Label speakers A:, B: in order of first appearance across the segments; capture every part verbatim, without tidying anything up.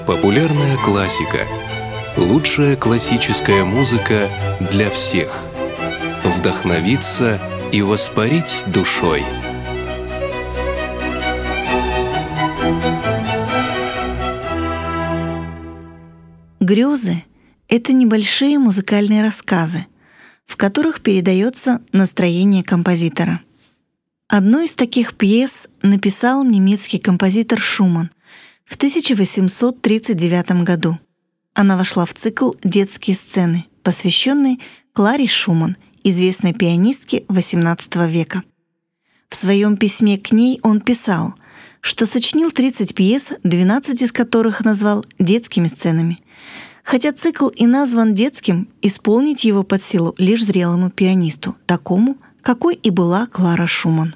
A: Популярная классика. Лучшая классическая музыка для всех. Вдохновиться и воспарить душой.
B: Грезы — это небольшие музыкальные рассказы, в которых передается настроение композитора. Одну из таких пьес написал немецкий композитор Шуман в тысяча восемьсот тридцать девятом году. Она вошла в цикл «Детские сцены», посвященный Кларе Шуман, известной пианистке восемнадцатого века. В своем письме к ней он писал, что сочинил тридцать пьес, двенадцать из которых назвал детскими сценами. Хотя цикл и назван детским, исполнить его под силу лишь зрелому пианисту, такому, какой и была Клара Шуман.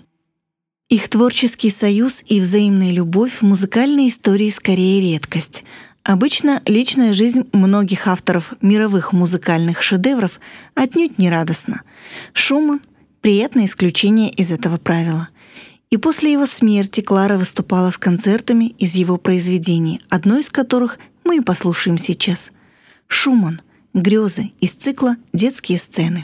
B: Их творческий союз и взаимная любовь в музыкальной истории скорее редкость. Обычно личная жизнь многих авторов мировых музыкальных шедевров отнюдь не радостна. Шуман — приятное исключение из этого правила. И после его смерти Клара выступала с концертами из его произведений, одно из которых мы и послушаем сейчас. Шуман. Грезы из цикла «Детские сцены».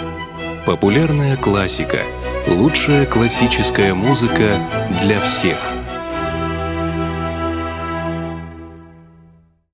A: Популярная классика. Лучшая классическая музыка для всех.